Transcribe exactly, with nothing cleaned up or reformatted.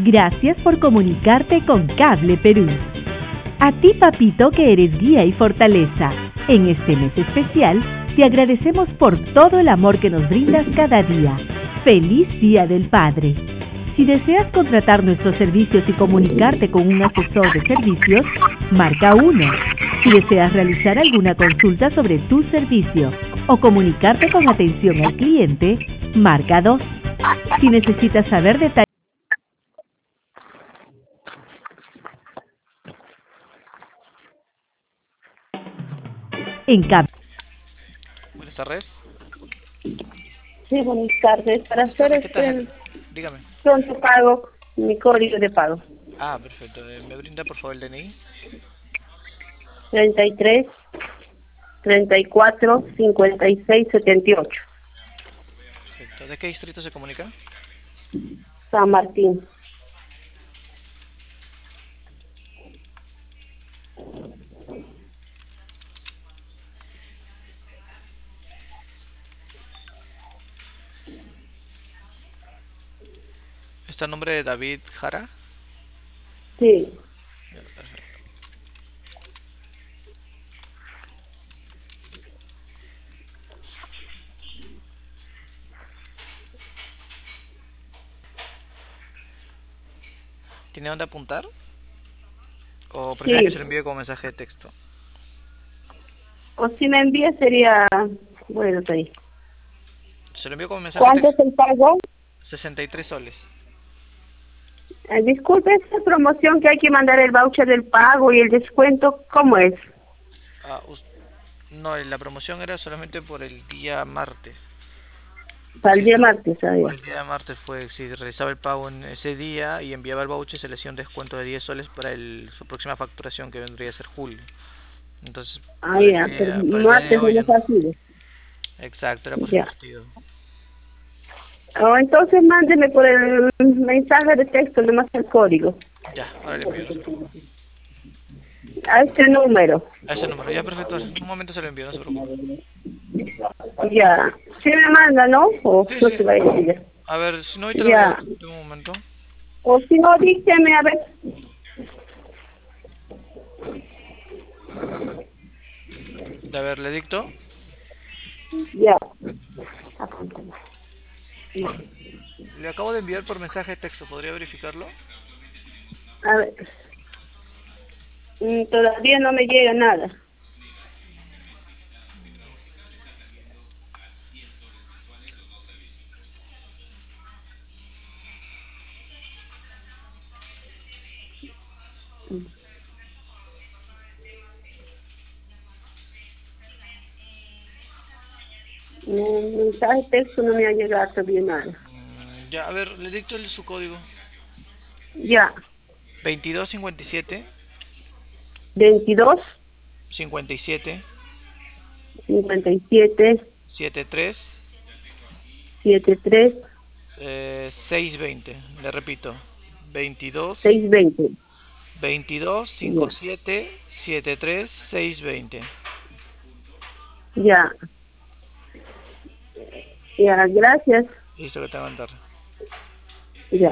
Gracias por comunicarte con Cable Perú. A ti, papito, que eres guía y fortaleza. En este mes especial, te agradecemos por todo el amor que nos brindas cada día. ¡Feliz Día del Padre! Si deseas contratar nuestros servicios y comunicarte con un asesor de servicios, marca uno. Si deseas realizar alguna consulta sobre tu servicio o comunicarte con atención al cliente, marca dos. Si necesitas saber detalles, en cambio. Buenas tardes. Sí, buenas tardes. Para Buenas hacer tardes, ¿qué tal? este Dígame. pronto pago, mi código de pago. Ah, perfecto. Eh, ¿Me brinda por favor el D N I? treinta y tres, treinta y cuatro, cincuenta y seis, setenta y ocho. Perfecto. ¿De qué distrito se comunica? San Martín. ¿Está el nombre de David Jara? Sí. Ya, perfecto. ¿Tiene dónde apuntar? ¿O prefiere que se lo Sí. envíe como mensaje de texto? O si me envía sería, bueno, sí. Se lo envío como mensaje de ¿Cuánto es texto. el pago? sesenta y tres soles. Eh, disculpe, esta promoción que hay que mandar el voucher del pago y el descuento, ¿cómo es? Ah, us- no, la promoción era solamente por el día martes. Para el Si día se- martes, por ¿sabía? el día martes fue, si realizaba el pago en ese día y enviaba el voucher, se le hacía un descuento de diez soles para el, su próxima facturación, que vendría a ser julio. Entonces, Ah, por el ya, pero día, por el día de martes hoy no ya es no. así. Exacto, era por ese Ya. partido. O entonces mándeme por el mensaje de texto nomás el código. Ya, ahora le envío, no se preocupe. A este número. A ese número, ya perfecto. En un momento se lo envío, no se preocupe. Ya. Sí me manda, ¿no? O Sí, no sí. te va a decir. A ver, si no, ahorita le voy a Ya. dar de un momento. O si no, dígame, a ver. A ver, le dicto. Ya. Le acabo de enviar por mensaje de texto, ¿podría verificarlo? A ver. Mm, Todavía no me llega nada. No, mensaje de texto no me ha llegado todavía nada. Mm, ya, a ver, le dicto el, su código. Ya. veintidós cincuenta y siete, Veintidós, cincuenta y siete, cincuenta y siete, setenta y tres, setenta y tres, eh, seiscientos veinte. Le repito. veintidós, seiscientos veinte. veintidós, Ya. cincuenta y siete, setenta y tres, seiscientos veinte. Ya. Ya, gracias. Listo, que te va a mandar. Ya.